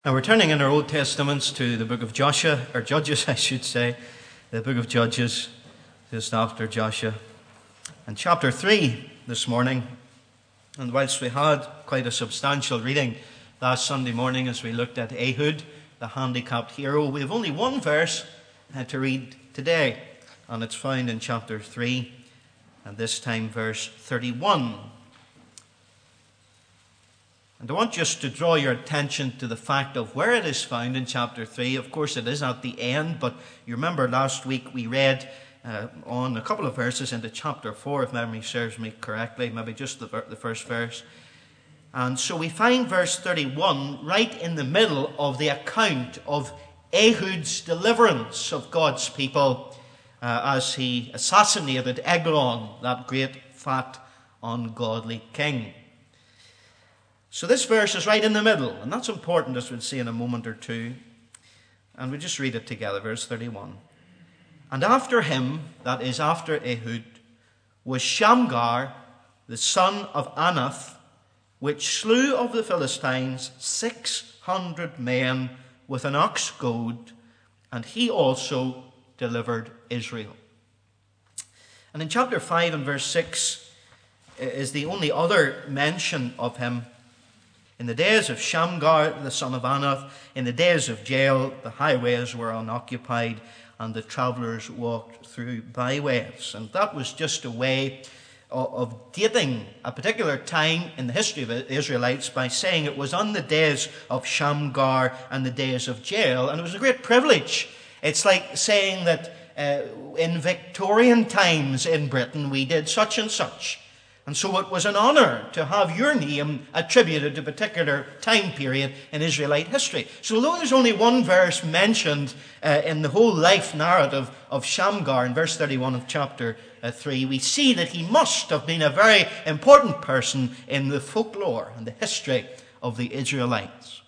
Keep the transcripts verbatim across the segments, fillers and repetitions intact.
Now we're turning in our Old Testaments to the book of Joshua, or Judges I should say, the book of Judges, just after Joshua, and chapter three this morning. And whilst we had quite a substantial reading last Sunday morning as we looked at Ehud, the handicapped hero, we have only one verse to read today, and it's found in chapter three, and this time verse thirty-one. And I want just to draw your attention to the fact of where it is found in chapter three. Of course, it is at the end, but you remember last week we read uh, on a couple of verses into chapter four, if memory serves me correctly, maybe just the, the first verse. And so we find verse thirty-one right in the middle of the account of Ehud's deliverance of God's people uh, as he assassinated Eglon, that great, fat, ungodly king. So this verse is right in the middle, and that's important, as we'll see in a moment or two. And we'll just read it together, verse thirty-one. And after him, that is after Ehud, was Shamgar, the son of Anath, which slew of the Philistines six hundred men with an ox goad, and he also delivered Israel. And in chapter five and verse six is the only other mention of him. In the days of Shamgar, the son of Anath, in the days of Jael, the highways were unoccupied, and the travellers walked through byways. And that was just a way of dating a particular time in the history of the Israelites by saying it was on the days of Shamgar and the days of Jael, and it was a great privilege. It's like saying that uh, in Victorian times in Britain we did such and such. And so it was an honour to have your name attributed to a particular time period in Israelite history. So although there's only one verse mentioned uh, in the whole life narrative of Shamgar in verse thirty-one of chapter uh, three, we see that he must have been a very important person in the folklore and the history of the Israelites.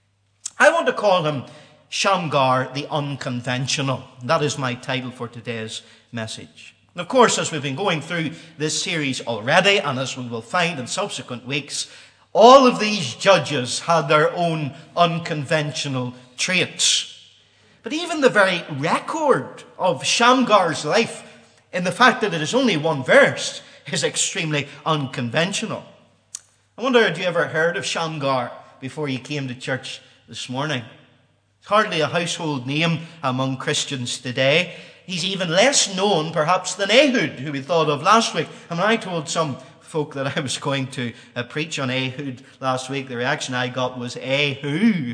I want to call him Shamgar the Unconventional. That is my title for today's message. And of course, as we've been going through this series already, and as we will find in subsequent weeks, all of these judges had their own unconventional traits. But even the very record of Shamgar's life, in the fact that it is only one verse, is extremely unconventional. I wonder, had you ever heard of Shamgar before you came to church this morning? It's hardly a household name among Christians today. He's even less known, perhaps, than Ehud, who we thought of last week. And when I told some folk that I was going to uh, preach on Ehud last week, the reaction I got was, "Ehud."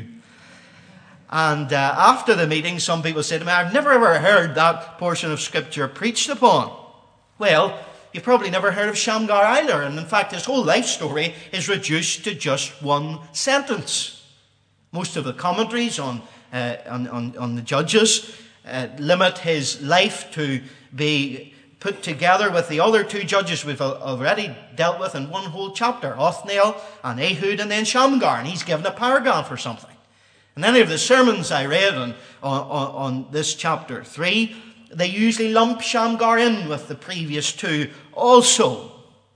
And uh, after the meeting, some people said to me, "I've never ever heard that portion of Scripture preached upon." Well, you've probably never heard of Shamgar either. And in fact, his whole life story is reduced to just one sentence. Most of the commentaries on, uh, on, on, on the Judges Uh, limit his life to be put together with the other two judges we've already dealt with in one whole chapter, Othniel and Ehud and then Shamgar, and he's given a paragraph or something. And any of the sermons I read on, on, on this chapter three, they usually lump Shamgar in with the previous two also.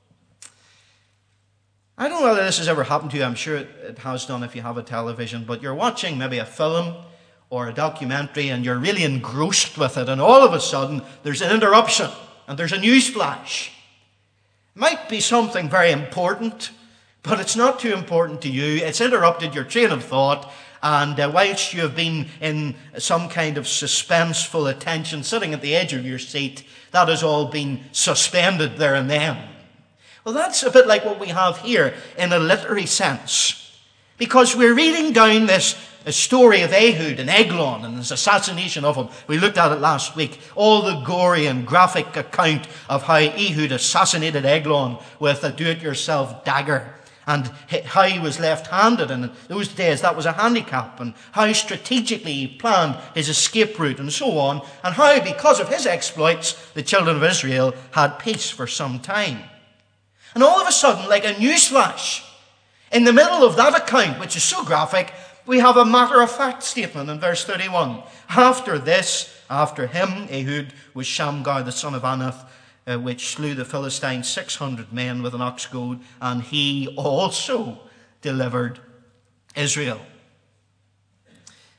I don't know whether this has ever happened to you. I'm sure it, it has done if you have a television, but you're watching maybe a film or a documentary, and you're really engrossed with it, and all of a sudden there's an interruption, and there's a news flash. It might be something very important, but it's not too important to you. It's interrupted your train of thought, and uh, whilst you have been in some kind of suspenseful attention, sitting at the edge of your seat, that has all been suspended there and then. Well, that's a bit like what we have here in a literary sense, because we're reading down this a story of Ehud and Eglon and his assassination of him. We looked at it last week. All the gory and graphic account of how Ehud assassinated Eglon with a do-it-yourself dagger, and how he was left-handed, and in those days that was a handicap, and how strategically he planned his escape route, and so on, and how, because of his exploits, the children of Israel had peace for some time. And all of a sudden, like a newsflash, in the middle of that account, which is so graphic, we have a matter-of-fact statement in verse thirty-one. After this, after him, Ehud, was Shamgar the son of Anath, uh, which slew the Philistines six hundred men with an ox goad, and he also delivered Israel.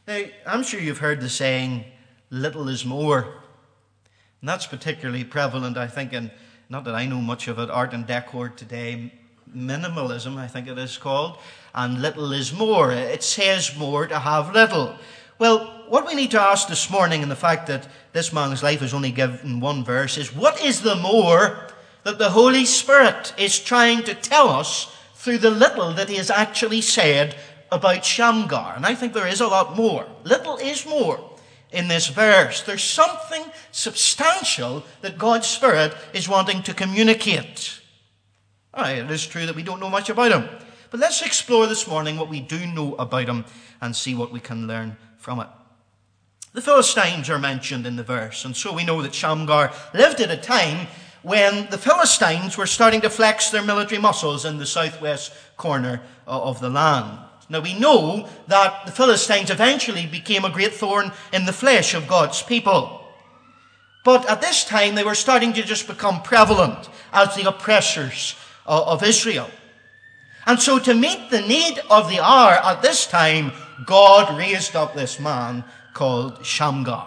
Now, I'm sure you've heard the saying, little is more. And that's particularly prevalent, I think, in, not that I know much of it, art and decor today, minimalism, I think it is called, and little is more. It says more to have little. Well, what we need to ask this morning, in the fact that this man's life is only given one verse, is what is the more that the Holy Spirit is trying to tell us through the little that he has actually said about Shamgar? And I think there is a lot more. Little is more in this verse. There's something substantial that God's Spirit is wanting to communicate. All right, it is true that we don't know much about him. But let's explore this morning what we do know about him and see what we can learn from it. The Philistines are mentioned in the verse, and so we know that Shamgar lived at a time when the Philistines were starting to flex their military muscles in the southwest corner of the land. Now we know that the Philistines eventually became a great thorn in the flesh of God's people. But at this time they were starting to just become prevalent as the oppressors of Israel. And so to meet the need of the hour at this time, God raised up this man called Shamgar.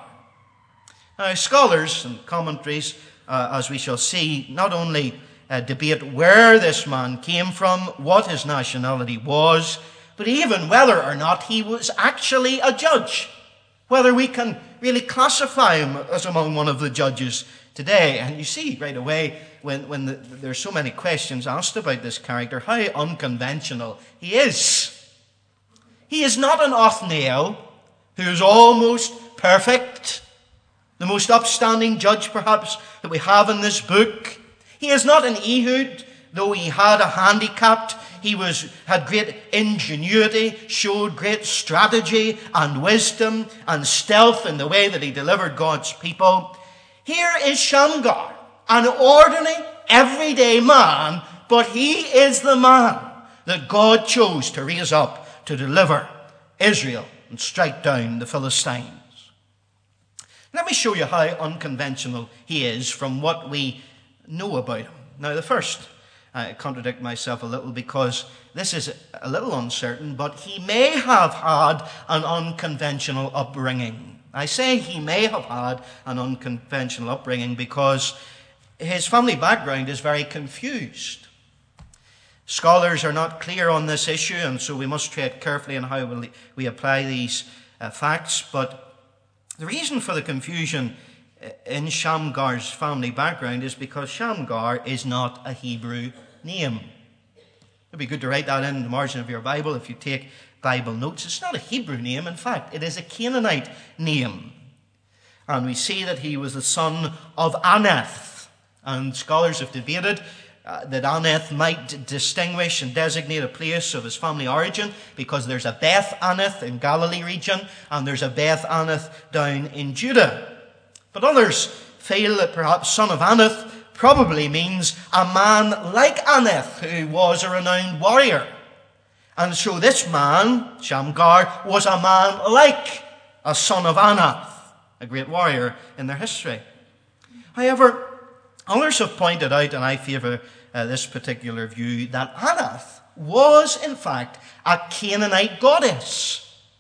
Now scholars and commentaries, uh, as we shall see, not only uh, debate where this man came from, what his nationality was, but even whether or not he was actually a judge, whether we can really classify him as among one of the judges today. And you see right away, when, when the, there's so many questions asked about this character, how unconventional he is. He is not an Othniel, who is almost perfect, the most upstanding judge perhaps that we have in this book. He is not an Ehud, though he had a handicap. He was had great ingenuity, showed great strategy and wisdom and stealth in the way that he delivered God's people. Here is Shamgar, an ordinary, everyday man, but he is the man that God chose to raise up to deliver Israel and strike down the Philistines. Let me show you how unconventional he is from what we know about him. Now, the first, I contradict myself a little because this is a little uncertain, but he may have had an unconventional upbringing. I say he may have had an unconventional upbringing because his family background is very confused. Scholars are not clear on this issue, and so we must tread carefully in how we apply these uh, facts. But the reason for the confusion in Shamgar's family background is because Shamgar is not a Hebrew name. It'd be good to write that in the margin of your Bible if you take Bible notes. It's not a Hebrew name. In fact, it is a Canaanite name. And we see that he was the son of Aneth. And scholars have debated uh, that Aneth might distinguish and designate a place of his family origin, because there's a Beth Aneth in Galilee region and there's a Beth Aneth down in Judah. But others feel that perhaps son of Aneth probably means a man like Aneth, who was a renowned warrior. And so this man, Shamgar, was a man like a son of Anath, a great warrior in their history. However, others have pointed out, and I favour uh, this particular view, that Anath was in fact a Canaanite goddess.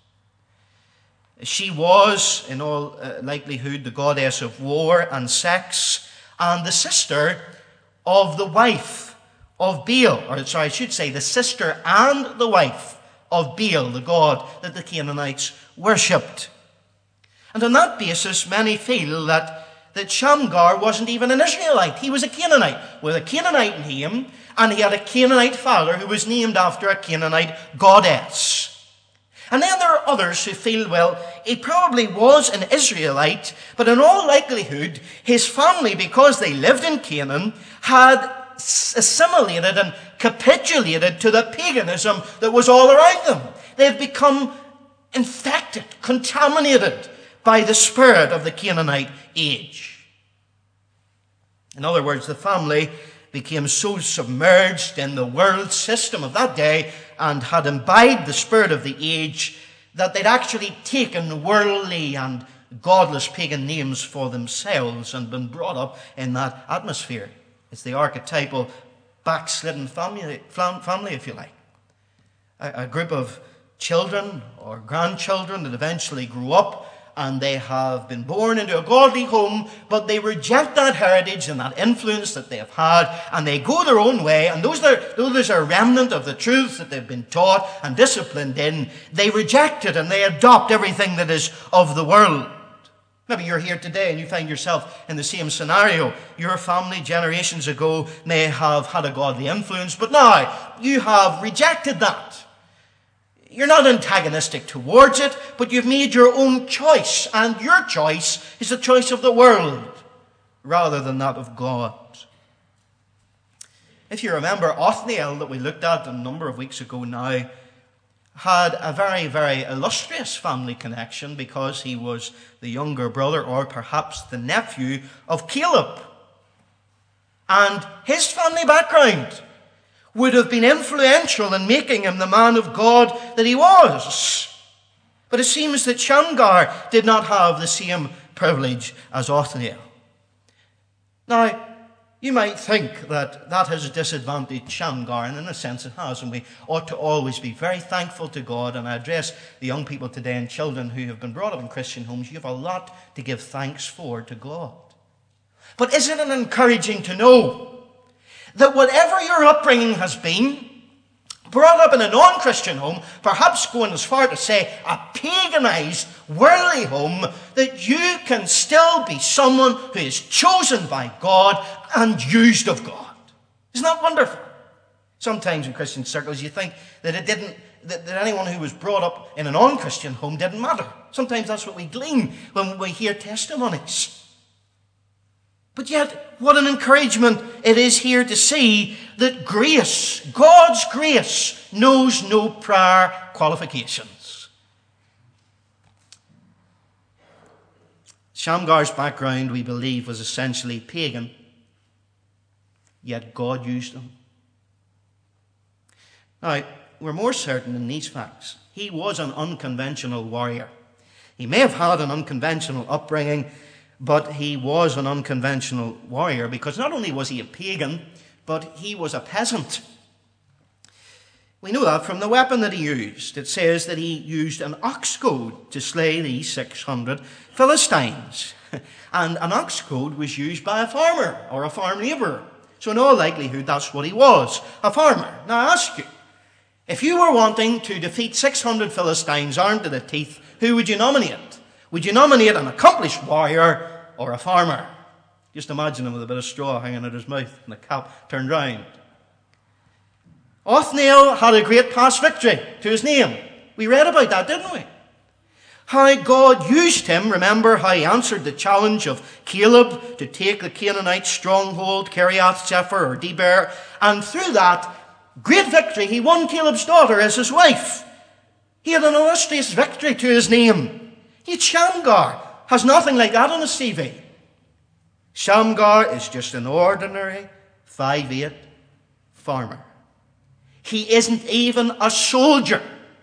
She was, in all uh, likelihood, the goddess of war and sex, and the sister of the wife of Baal, or sorry, I should say the sister and the wife of Baal, the god that the Canaanites worshipped. And on that basis, many feel that, that Shamgar wasn't even an Israelite. He was a Canaanite with a Canaanite name, and he had a Canaanite father who was named after a Canaanite goddess. And then there are others who feel, well, he probably was an Israelite, but in all likelihood, his family, because they lived in Canaan, had assimilated and capitulated to the paganism that was all around them. They had become infected, contaminated by the spirit of the Canaanite age. In other words, the family became so submerged in the world system of that day and had imbibed the spirit of the age that they'd actually taken worldly and godless pagan names for themselves and been brought up in that atmosphere. It's the archetypal backslidden family, family if you like. A, a group of children or grandchildren that eventually grow up and they have been born into a godly home, but they reject that heritage and that influence that they have had, and they go their own way, and those are, those are a remnant of the truths that they've been taught and disciplined in. They reject it and they adopt everything that is of the world. Maybe you're here today and you find yourself in the same scenario. Your family generations ago may have had a godly influence, but now you have rejected that. You're not antagonistic towards it, but you've made your own choice, and your choice is the choice of the world rather than that of God. If you remember, Othniel, that we looked at a number of weeks ago now, had a very, very illustrious family connection because he was the younger brother, or perhaps the nephew, of Caleb. And his family background would have been influential in making him the man of God that he was. But it seems that Shamgar did not have the same privilege as Othniel. Now, you might think that that has disadvantaged Shamgar, and in a sense it has, and we ought to always be very thankful to God. And I address the young people today and children who have been brought up in Christian homes. You have a lot to give thanks for to God. But isn't it encouraging to know that whatever your upbringing has been, brought up in a non-Christian home, perhaps going as far to say a paganized, worldly home, that you can still be someone who is chosen by God and used of God? Isn't that wonderful? Sometimes in Christian circles you think that it didn't, that, that anyone who was brought up in a non-Christian home didn't matter. Sometimes that's what we glean when we hear testimonies. But yet, what an encouragement it is here to see that grace, God's grace, knows no prior qualifications. Shamgar's background, we believe, was essentially pagan, yet God used him. Now, we're more certain in these facts. He was an unconventional warrior. He may have had an unconventional upbringing, but he was an unconventional warrior because not only was he a pagan, but he was a peasant. We know that from the weapon that he used. It says that he used an ox goad to slay these six hundred Philistines. And an ox goad was used by a farmer or a farm labourer. So in all likelihood, that's what he was, a farmer. Now I ask you, if you were wanting to defeat six hundred Philistines armed to the teeth, who would you nominate? Would you nominate an accomplished warrior or a farmer? Just imagine him with a bit of straw hanging out his mouth and the cap turned round. Othniel had a great past victory to his name. We read about that, didn't we? How God used him. Remember how he answered the challenge of Caleb to take the Canaanite stronghold, Kiriath Sepher or Deber. And through that great victory, he won Caleb's daughter as his wife. He had an illustrious victory to his name. Yet Shamgar has nothing like that on his C V. Shamgar is just an ordinary five foot eight farmer. He isn't even a soldier.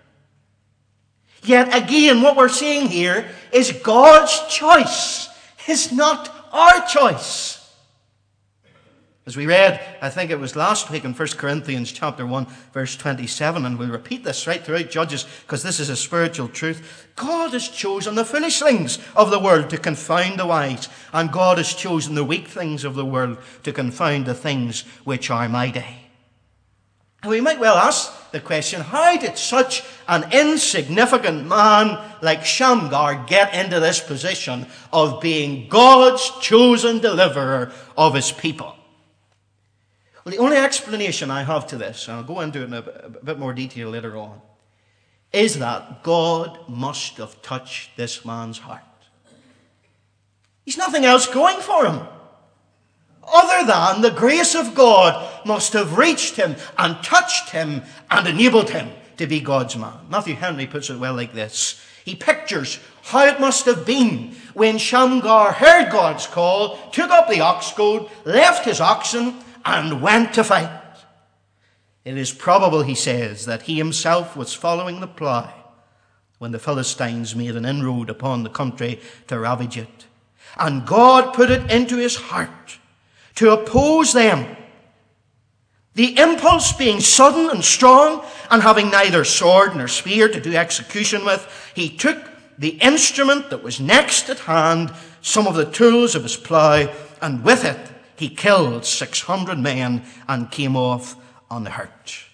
Yet again, what we're seeing here is God's choice. It's not our choice. As we read, I think it was last week in First Corinthians chapter one, verse twenty-seven, and we'll repeat this right throughout Judges because this is a spiritual truth. God has chosen the foolish things of the world to confound the wise, and God has chosen the weak things of the world to confound the things which are mighty. And we might well ask the question, how did such an insignificant man like Shamgar get into this position of being God's chosen deliverer of his people? Well, the only explanation I have to this, and I'll go into it in a, a bit more detail later on, is that God must have touched this man's heart. He's nothing else going for him, other than the grace of God must have reached him and touched him and enabled him to be God's man. Matthew Henry puts it well like this. He pictures how it must have been when Shamgar heard God's call, took up the ox goad, left his oxen, and went to fight. It is probable, he says, that he himself was following the plough when the Philistines made an inroad upon the country to ravage it. And God put it into his heart to oppose them. The impulse being sudden and strong, and having neither sword nor spear to do execution with, he took the instrument that was next at hand, some of the tools of his plough, and with it he killed six hundred men and came off unhurt.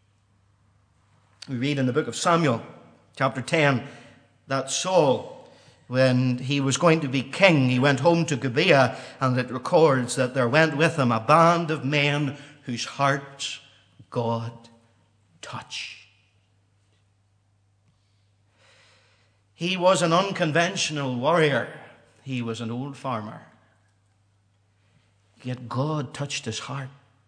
We read in the book of Samuel, chapter ten, that Saul, when he was going to be king, he went home to Gibeah, and it records that there went with him a band of men whose hearts God touched. He was an unconventional warrior. He was an old farmer. Yet God touched his heart.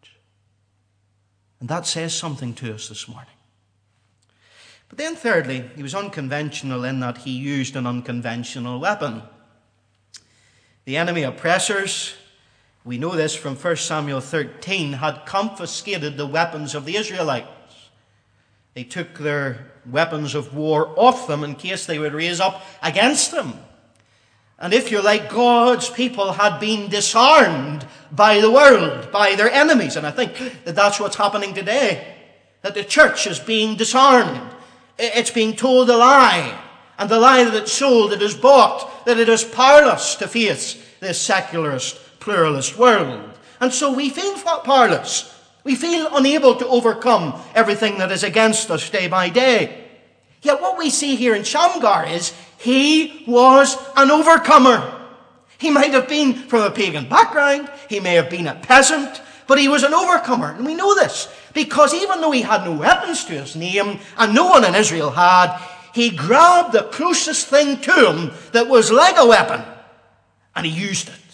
And that says something to us this morning. But then thirdly, he was unconventional in that he used an unconventional weapon. The enemy oppressors, we know this from First Samuel thirteen, had confiscated the weapons of the Israelites. They took their weapons of war off them in case they would raise up against them. And if you like, God's people had been disarmed by the world, by their enemies. And I think that that's what's happening today. That the church is being disarmed. It's being told a lie. And the lie that it's sold, it is bought, that it is powerless to face this secularist, pluralist world. And so we feel powerless. We feel unable to overcome everything that is against us day by day. Yet what we see here in Shamgar is he was an overcomer. He might have been from a pagan background. He may have been a peasant. But he was an overcomer. And we know this because even though he had no weapons to his name, and no one in Israel had, he grabbed the closest thing to him that was like a weapon, and he used it.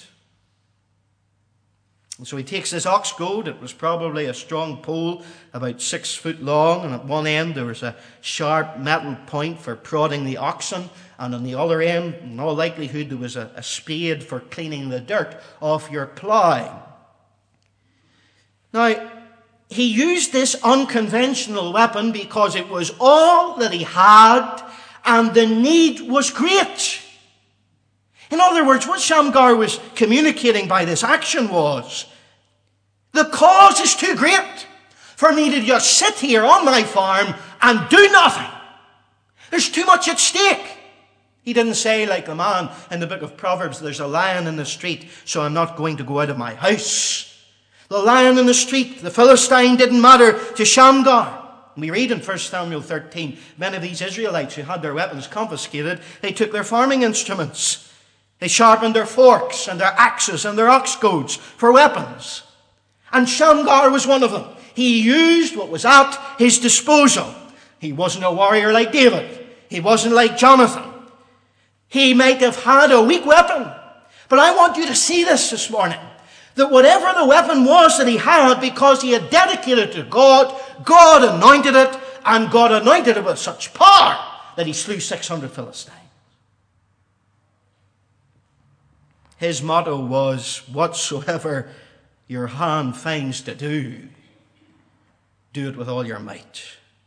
And so he takes this ox goad. It was probably a strong pole, about six foot long, and at one end there was a sharp metal point for prodding the oxen, and on the other end, in all likelihood, there was a, a spade for cleaning the dirt off your plough. Now, he used this unconventional weapon because it was all that he had, and the need was great. In other words, what Shamgar was communicating by this action was, the cause is too great for me to just sit here on my farm and do nothing. There's too much at stake. He didn't say, like the man in the book of Proverbs, there's a lion in the street, so I'm not going to go out of my house. The lion in the street, the Philistine, didn't matter to Shamgar. We read in First Samuel thirteen, many of these Israelites who had their weapons confiscated, they took their farming instruments. They sharpened their forks and their axes and their ox goads for weapons. And Shamgar was one of them. He used what was at his disposal. He wasn't a warrior like David. He wasn't like Jonathan. He might have had a weak weapon. But I want you to see this this morning. That whatever the weapon was that he had, because he had dedicated it to God, God anointed it, and God anointed it with such power that he slew six hundred Philistines. His motto was, whatsoever your hand finds to do, do it with all your might.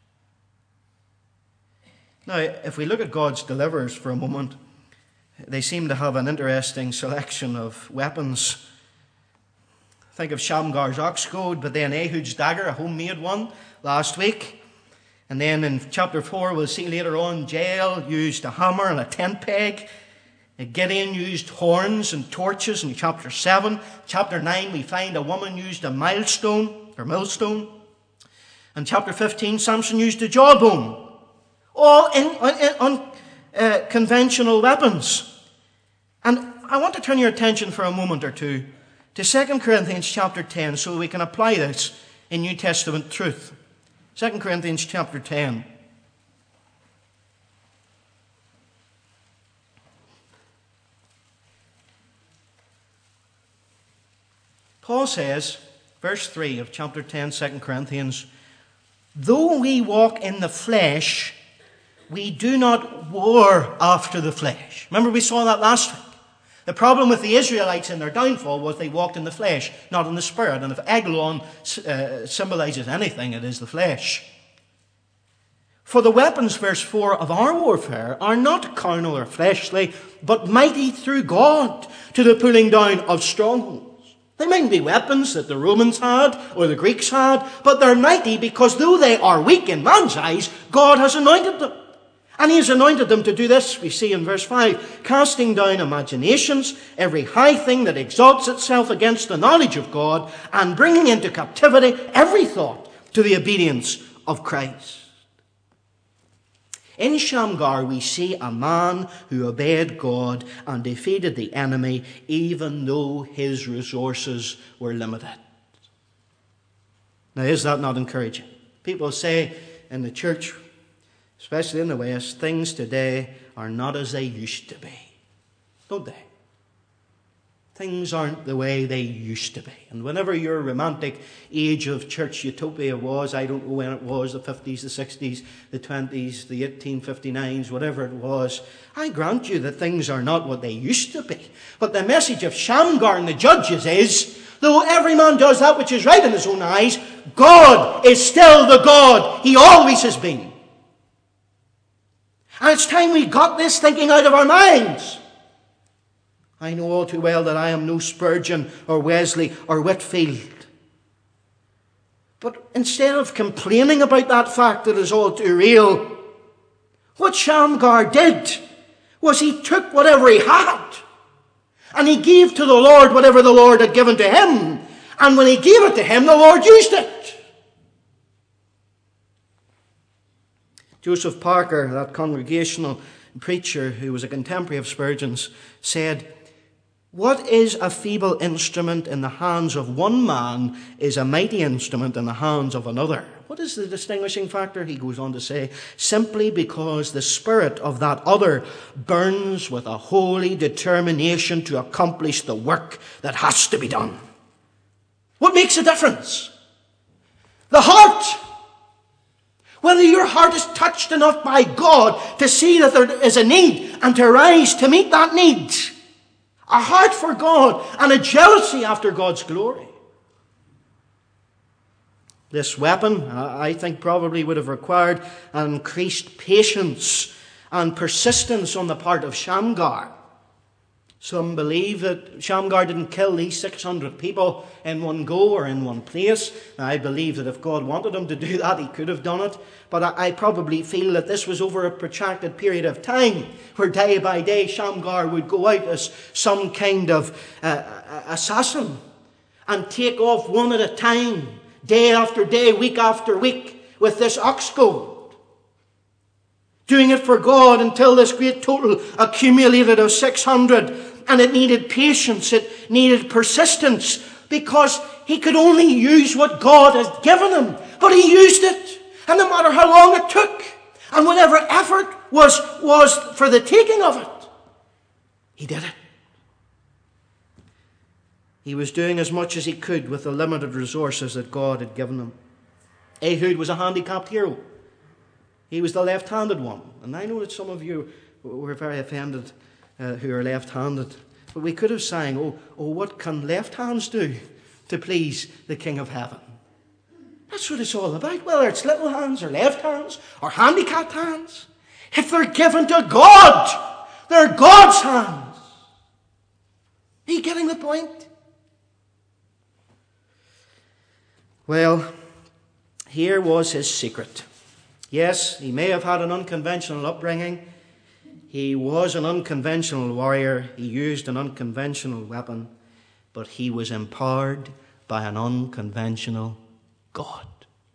Now, if we look at God's deliverers for a moment, they seem to have an interesting selection of weapons. Think of Shamgar's ox goad, but then Ehud's dagger, a homemade one, last week. And then in chapter four, we'll see later on, Jael used a hammer and a tent peg. Gideon used horns and torches in chapter seven. Chapter nine, we find a woman used a milestone, or millstone. And chapter fifteen, Samson used a jawbone. All in, in, in uh, conventional weapons. And I want to turn your attention for a moment or two to Second Corinthians chapter ten, so we can apply this in New Testament truth. Second Corinthians chapter ten. Paul says, verse three of chapter ten, Second Corinthians, though we walk in the flesh, we do not war after the flesh. Remember we saw that last week. The problem with the Israelites in their downfall was they walked in the flesh, not in the spirit. And if Eglon uh, symbolizes anything, it is the flesh. For the weapons, verse four, of our warfare are not carnal or fleshly, but mighty through God to the pulling down of strongholds. They mightn't be weapons that the Romans had or the Greeks had, but they're mighty because though they are weak in man's eyes, God has anointed them. And he has anointed them to do this, we see in verse five, casting down imaginations, every high thing that exalts itself against the knowledge of God, and bringing into captivity every thought to the obedience of Christ. In Shamgar we see a man who obeyed God and defeated the enemy even though his resources were limited. Now, is that not encouraging? People say in the church, especially in the West, things today are not as they used to be. Don't they? Things aren't the way they used to be. And whenever your romantic age of church utopia was, I don't know when it was, the fifties, the sixties, the twenties, the eighteen fifty-nines, whatever it was, I grant you that things are not what they used to be. But the message of Shamgar and the judges is, though every man does that which is right in his own eyes, God is still the God he always has been. And it's time we got this thinking out of our minds. I know all too well that I am no Spurgeon or Wesley or Whitfield. But instead of complaining about that fact that is all too real, what Shamgar did was he took whatever he had and he gave to the Lord whatever the Lord had given to him. And when he gave it to him, the Lord used it. Joseph Parker, that congregational preacher who was a contemporary of Spurgeon's, said, "What is a feeble instrument in the hands of one man is a mighty instrument in the hands of another." What is the distinguishing factor? He goes on to say, simply because the spirit of that other burns with a holy determination to accomplish the work that has to be done. What makes a difference? The heart. Whether your heart is touched enough by God to see that there is a need and to rise to meet that need. A heart for God and a jealousy after God's glory. This weapon, I think, probably would have required an increased patience and persistence on the part of Shamgar. Some believe that Shamgar didn't kill these six hundred people in one go or in one place. I believe that if God wanted him to do that, he could have done it. But I, I probably feel that this was over a protracted period of time, where day by day Shamgar would go out as some kind of uh, assassin and take off one at a time, day after day, week after week, with this ox goad. Doing it for God until this great total accumulated of six hundred. And it needed patience, it needed persistence, because he could only use what God had given him. But he used it. And no matter how long it took, and whatever effort was, was for the taking of it, he did it. He was doing as much as he could with the limited resources that God had given him. Ehud was a handicapped hero. He was the left-handed one. And I know that some of you were very offended uh, who are left-handed. But we could have sang, oh, oh, what can left hands do to please the King of Heaven? That's what it's all about, whether it's little hands or left hands or handicapped hands. If they're given to God, they're God's hands. Are you getting the point? Well, here was his secret. Yes, he may have had an unconventional upbringing. He was an unconventional warrior. He used an unconventional weapon. But he was empowered by an unconventional God.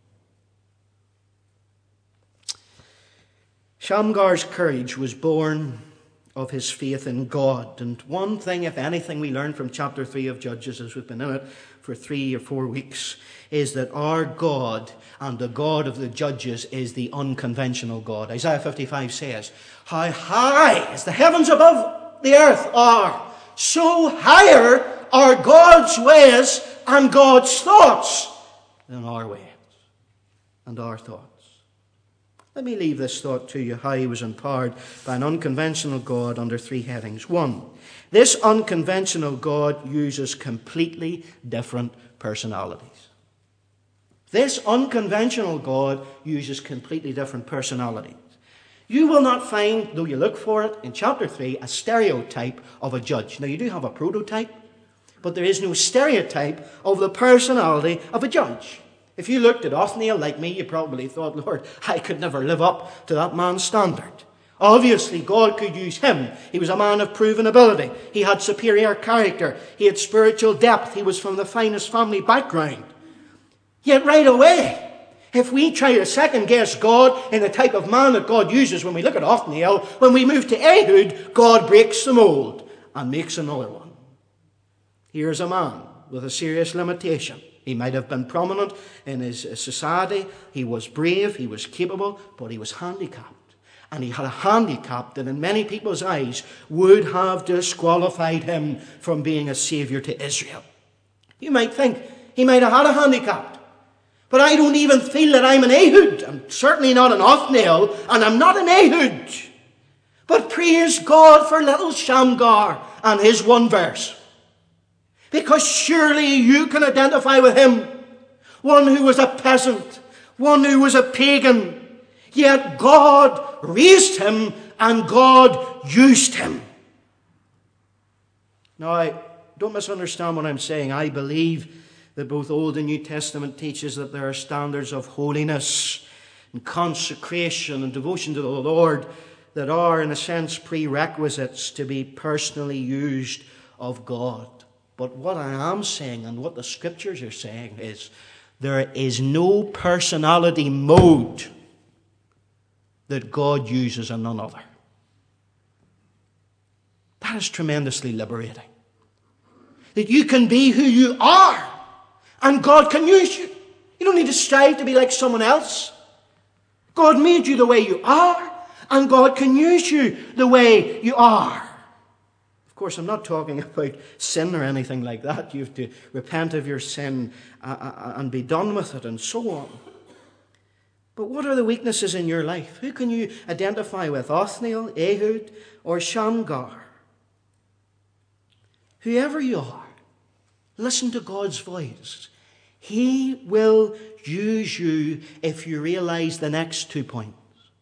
Shamgar's courage was born of his faith in God. And one thing, if anything, we learn from chapter three of Judges, as we've been in it for three or four weeks, is that our God and the God of the judges is the unconventional God. Isaiah fifty-five says, how high as the heavens above the earth are, so higher are God's ways and God's thoughts than our ways and our thoughts. Let me leave this thought to you, how he was empowered by an unconventional God under three headings. One, this unconventional God uses completely different personalities. This unconventional God uses completely different personalities. You will not find, though you look for it, in chapter three, a stereotype of a judge. Now, you do have a prototype, But there is no stereotype of the personality of a judge. If you looked at Othniel like me, you probably thought, Lord, I could never live up to that man's standard. Obviously, God could use him. He was a man of proven ability. He had superior character. He had spiritual depth. He was from the finest family background. Yet right away, if we try to second guess God in the type of man that God uses when we look at Othniel, when we move to Ehud, God breaks the mold and makes another one. Here's a man with a serious limitation. He might have been prominent in his society. He was brave, he was capable, but he was handicapped. And he had a handicap that in many people's eyes would have disqualified him from being a saviour to Israel. You might think he might have had a handicap. But I don't even feel that I'm an Ehud. I'm certainly not an Othniel, and I'm not an Ehud. But praise God for little Shamgar and his one verse. Because surely you can identify with him. One who was a peasant. One who was a pagan. Yet God raised him and God used him. Now, I don't misunderstand what I'm saying. I believe that both Old and New Testament teaches that there are standards of holiness and consecration and devotion to the Lord that are, in a sense, prerequisites to be personally used of God. But what I am saying and what the Scriptures are saying is there is no personality mode that God uses and none other. That is tremendously liberating. That you can be who you are and God can use you. You don't need to strive to be like someone else. God made you the way you are and God can use you the way you are. Of course, I'm not talking about sin or anything like that. You have to repent of your sin and be done with it and so on. But what are the weaknesses in your life? Who can you identify with? Othniel, Ehud, or Shamgar? Whoever you are, listen to God's voice. He will use you if you realize the next two points.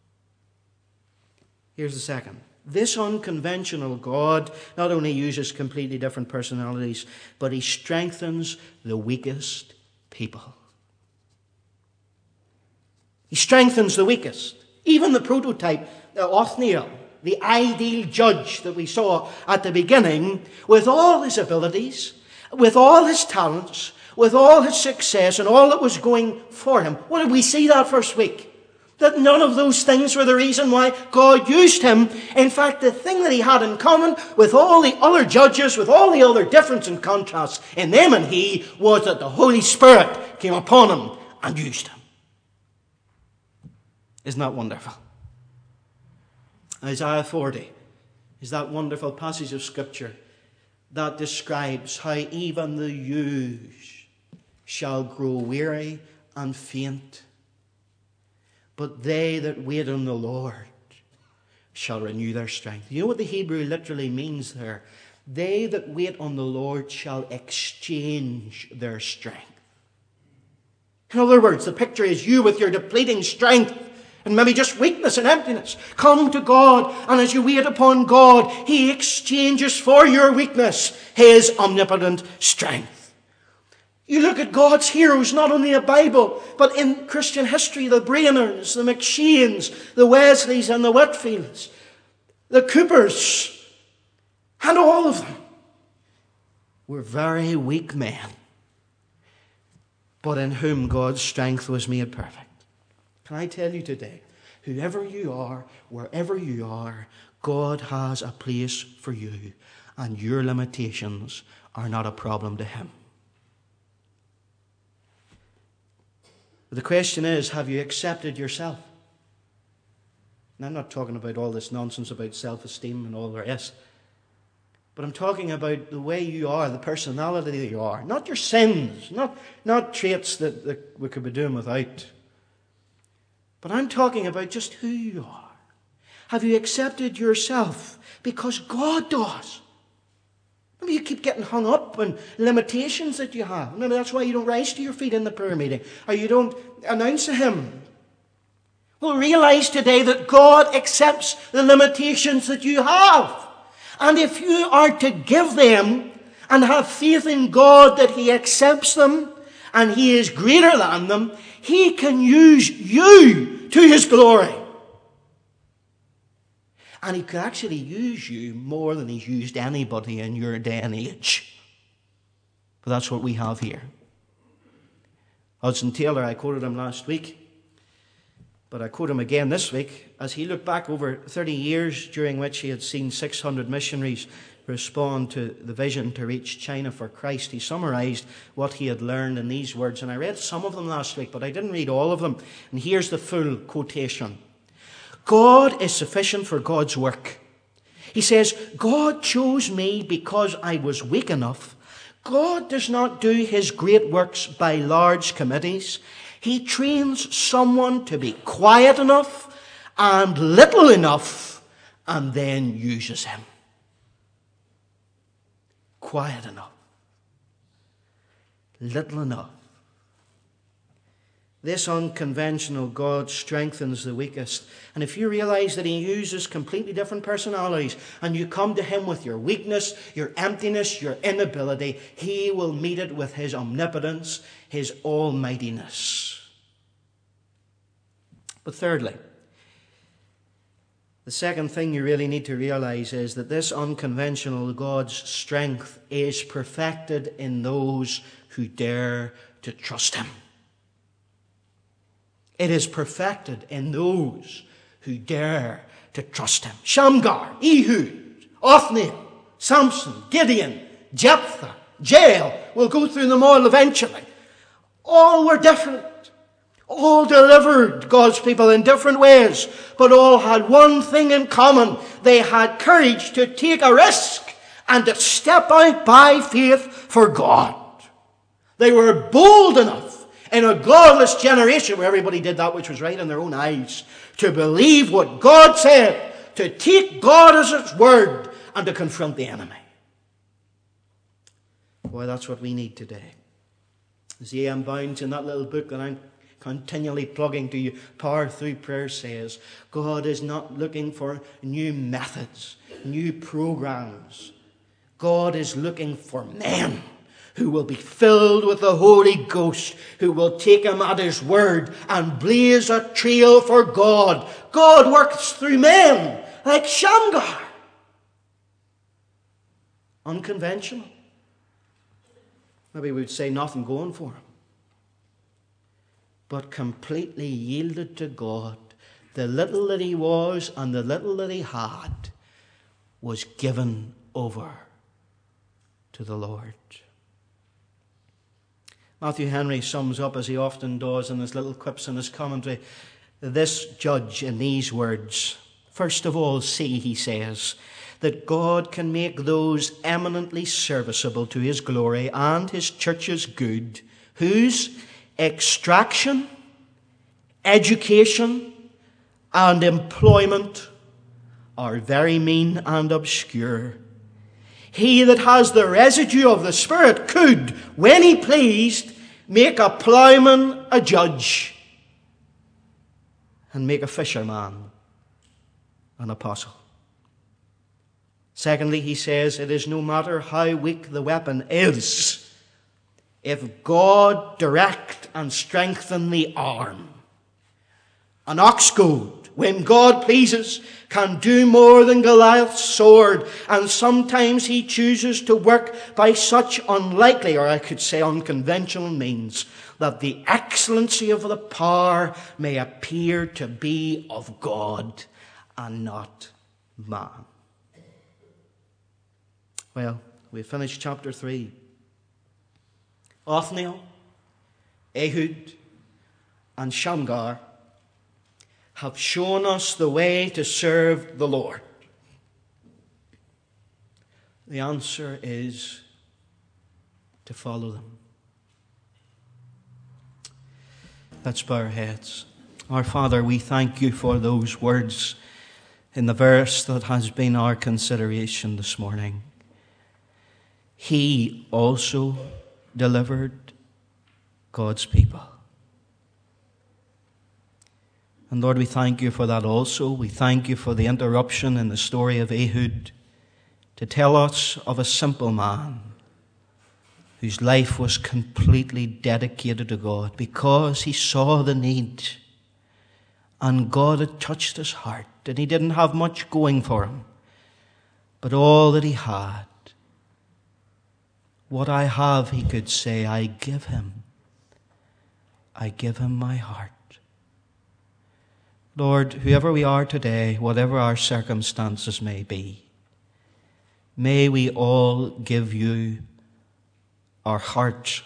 Here's the second. This unconventional God not only uses completely different personalities, but he strengthens the weakest people. He strengthens the weakest. Even the prototype, uh, Othniel, the ideal judge that we saw at the beginning, with all his abilities, with all his talents, with all his success and all that was going for him. What did we see that first week? That none of those things were the reason why God used him. In fact, the thing that he had in common with all the other judges, with all the other difference and contrasts in them and he, was that the Holy Spirit came upon him and used him. Isn't that wonderful? Isaiah forty is that wonderful passage of Scripture that describes how even the youths shall grow weary and faint, but they that wait on the Lord shall renew their strength. You know what the Hebrew literally means there? They that wait on the Lord shall exchange their strength. In other words, the picture is you with your depleting strength and maybe just weakness and emptiness. Come to God, and as you wait upon God, he exchanges for your weakness his omnipotent strength. You look at God's heroes, not only in the Bible, but in Christian history, the Brainers, the McShanes, the Wesleys and the Whitfields, the Coopers, and all of them were very weak men, but in whom God's strength was made perfect. Can I tell you today, whoever you are, wherever you are, God has a place for you, and your limitations are not a problem to him. The question is, have you accepted yourself? And I'm not talking about all this nonsense about self-esteem and all the rest. But I'm talking about the way you are, the personality that you are. Not your sins, not, not traits that, that we could be doing without. But I'm talking about just who you are. Have you accepted yourself? Because God does. Maybe you keep getting hung up on limitations that you have. Maybe that's why you don't rise to your feet in the prayer meeting, or you don't announce a hymn. Well, realize today that God accepts the limitations that you have. And if you are to give them and have faith in God that He accepts them and He is greater than them, He can use you to His glory. And He could actually use you more than He's used anybody in your day and age. But that's what we have here. Hudson Taylor, I quoted him last week, but I quote him again this week, as he looked back over thirty years during which he had seen six hundred missionaries respond to the vision to reach China for Christ. He summarized what he had learned in these words, and I read some of them last week, but I didn't read all of them. And here's the full quotation. God is sufficient for God's work. He says, God chose me because I was weak enough. God does not do His great works by large committees. He trains someone to be quiet enough and little enough, and then uses him. Quiet enough, little enough. This unconventional God strengthens the weakest. And if you realize that He uses completely different personalities, and you come to Him with your weakness, your emptiness, your inability, He will meet it with His omnipotence, His almightiness. But thirdly, the second thing you really need to realize is that this unconventional God's strength is perfected in those who dare to trust Him. It is perfected in those who dare to trust Him. Shamgar, Ehud, Othniel, Samson, Gideon, Jephthah, Jael. We'll go through them all eventually. All were different. All delivered God's people in different ways, but all had one thing in common. They had courage to take a risk and to step out by faith for God. They were bold enough in a godless generation where everybody did that which was right in their own eyes to believe what God said, to take God as His word, and to confront the enemy. Boy, that's what we need today. As A M Bounds in that little book that I'm continually plugging to you, Power Through Prayer, says, God is not looking for new methods, new programs. God is looking for men who will be filled with the Holy Ghost, who will take Him at His word and blaze a trail for God. God works through men like Shamgar. Unconventional. Maybe we would say nothing going for him. But completely yielded to God. The little that he was and the little that he had was given over to the Lord. Matthew Henry sums up, as he often does in his little quips in his commentary, this judge in these words. First of all, see, he says, that God can make those eminently serviceable to His glory and His church's good, whose extraction, education, and employment are very mean and obscure. He that has the residue of the Spirit could, when he pleased, make a ploughman a judge and make a fisherman an apostle. Secondly, he says, it is no matter how weak the weapon is, if God direct and strengthen the arm. An ox goad, when God pleases, can do more than Goliath's sword, and sometimes He chooses to work by such unlikely, or I could say unconventional means, that the excellency of the power may appear to be of God and not man. Well, we finished chapter three. Othniel, Ehud, and Shamgar have shown us the way to serve the Lord. The answer is to follow them. Let's bow our heads. Our Father, we thank You for those words in the verse that has been our consideration this morning. He also delivered God's people. And Lord, we thank You for that also. We thank You for the interruption in the story of Ehud to tell us of a simple man whose life was completely dedicated to God because he saw the need. And God had touched his heart, and he didn't have much going for him. But all that he had, what I have, he could say, I give him. I give him my heart. Lord, whoever we are today, whatever our circumstances may be, may we all give you our heart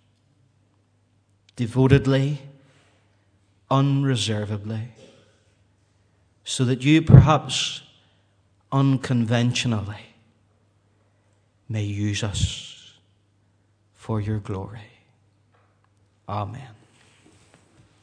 devotedly, unreservedly, so that you perhaps unconventionally may use us for your glory. Amen.